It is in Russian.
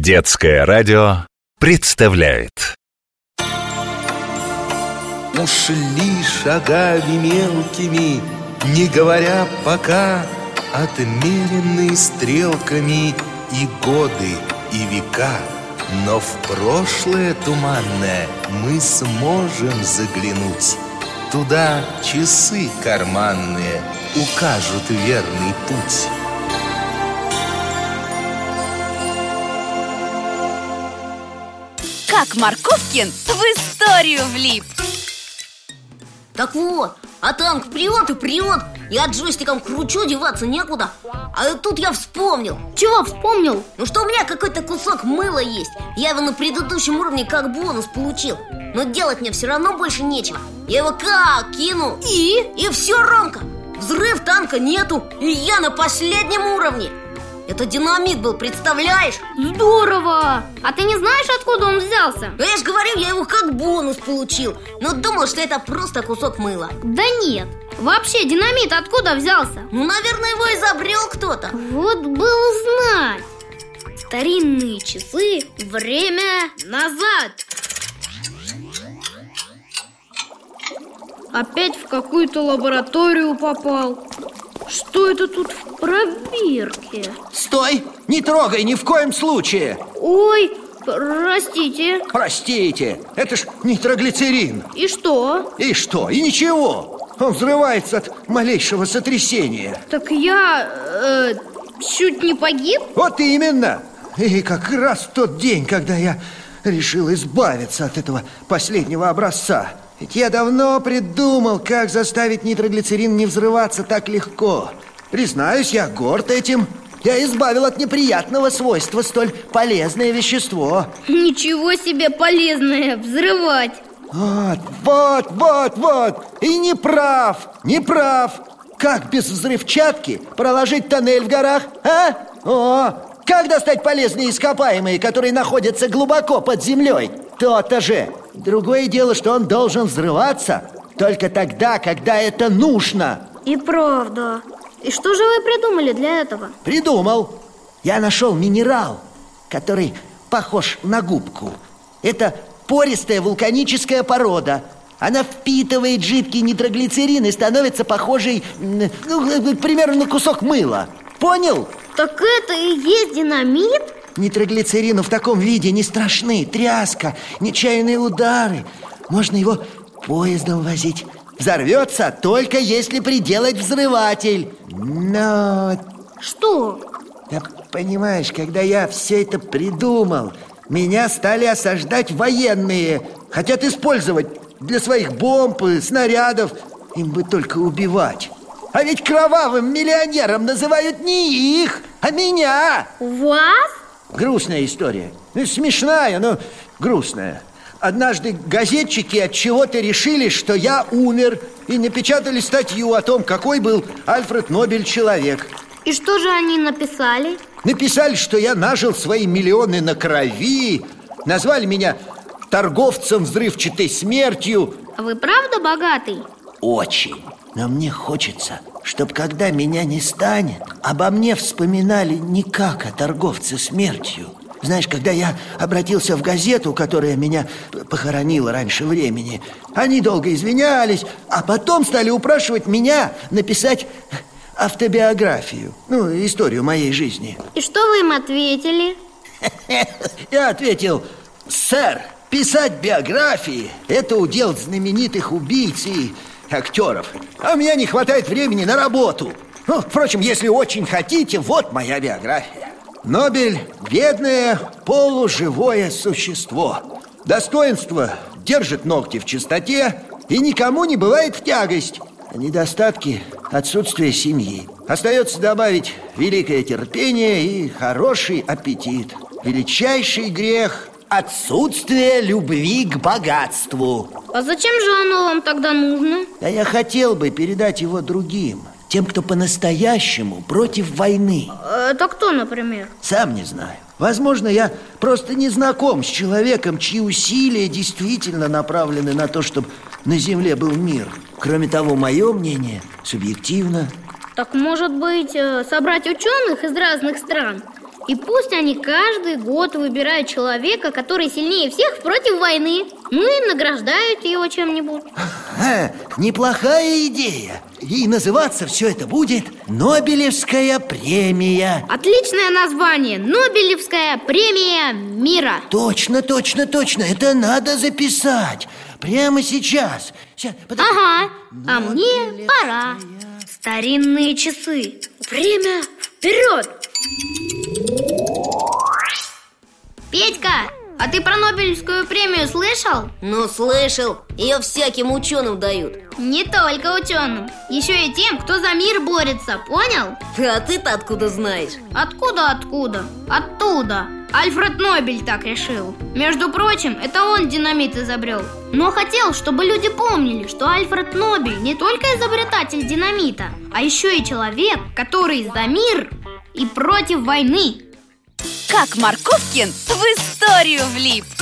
Детское радио представляет. Ушли шагами мелкими, не говоря пока, отмеренные стрелками и годы, и века. Но в прошлое туманное мы сможем заглянуть. Туда часы карманные укажут верный путь. Как Марковкин в историю влип. Так вот, а танк прет и прет. Я джойстиком кручу, деваться некуда. А тут я вспомнил. Чего вспомнил? Ну что у меня какой-то кусок мыла есть. Я его на предыдущем уровне как бонус получил. Но делать мне все равно больше нечего. Я его как кинул. И все, Ромка. Взрыв танка нету. И я на последнем уровне. Это динамит был, представляешь? Здорово! А ты не знаешь, откуда он взялся? Ну я же говорю, я его как бонус получил. Но думал, что это просто кусок мыла. Да нет. Вообще, динамит откуда взялся? Ну, наверное, его изобрел кто-то. Вот было знать. Старинные часы, время назад. Опять в какую-то лабораторию попал. Что это тут в пробирке? Стой! Не трогай ни в коем случае! Ой, простите. Простите, это ж нитроглицерин. И что? И что? И ничего. Он взрывается от малейшего сотрясения. Так я чуть не погиб? Вот именно. И как раз в тот день, когда я решил избавиться от этого последнего образца. Ведь я давно придумал, как заставить нитроглицерин не взрываться так легко. Признаюсь, я горд этим. Я избавил от неприятного свойства столь полезное вещество. Ничего себе полезное взрывать. Вот. И не прав. Как без взрывчатки проложить тоннель в горах, а? Как достать полезные ископаемые, которые находятся глубоко под землей? То-то же. Другое дело, что он должен взрываться только тогда, когда это нужно. И правда. И что же вы придумали для этого? Придумал. Я нашел минерал, который похож на губку. Это пористая вулканическая порода. Она впитывает жидкий нитроглицерин и становится похожей, примерно на кусок мыла. Понял? Так это и есть динамит? Нитроглицерину в таком виде не страшны тряска, нечаянные удары. Можно его поездом возить. Взорвется только если приделать взрыватель. Но... Что? Да понимаешь, когда я все это придумал, меня стали осаждать военные. Хотят использовать для своих бомб и снарядов. Им бы только убивать. А ведь кровавым миллионером называют не их, а меня. Вас? Грустная история. Смешная, но грустная. Однажды газетчики от чего-то решили, что я умер, и напечатали статью о том, какой был Альфред Нобель человек. И что же они написали? Написали, что я нажил свои миллионы на крови, назвали меня торговцем взрывчатой смертью. А вы правда богатый? Очень. Но мне хочется, чтобы когда меня не станет, обо мне вспоминали не как о торговце смертью. Знаешь, когда я обратился в газету, которая меня похоронила раньше времени, они долго извинялись, а потом стали упрашивать меня написать автобиографию, историю моей жизни. И что вы им ответили? Я ответил: сэр, писать биографии – это удел знаменитых убийц и актеров. А у меня не хватает времени на работу. Впрочем, если очень хотите, вот моя биография. Нобель – бедное, полуживое существо. Достоинство – держит ногти в чистоте и никому не бывает в тягость. А недостатки – отсутствие семьи. Остается добавить великое терпение и хороший аппетит. Величайший грех – отсутствие любви к богатству. А зачем же оно вам тогда нужно? Да я хотел бы передать его другим. Тем, кто по-настоящему против войны. Это кто, например? Сам не знаю. Возможно, я просто не знаком с человеком, чьи усилия действительно направлены на то, чтобы на Земле был мир. Кроме того, мое мнение субъективно. Так, может быть, собрать ученых из разных стран И пусть они каждый год выбирают человека, который сильнее всех против войны. Ну и награждают его чем-нибудь. Неплохая идея. И называться все это будет Нобелевская премия. Отличное название. Нобелевская премия мира. Точно. Это надо записать. Прямо сейчас. Ага, а мне пора. Старинные часы. Время вперед. Петька, а ты про Нобелевскую премию слышал? Ну, слышал. Ее всяким ученым дают. Не только ученым, еще и тем, кто за мир борется, понял? А ты-то откуда знаешь? Откуда? Оттуда. Альфред Нобель так решил. Между прочим, это он динамит изобрел. Но хотел, чтобы люди помнили, что Альфред Нобель не только изобретатель динамита, а еще и человек, который за мир и против войны. Как Марковкин в историю влип.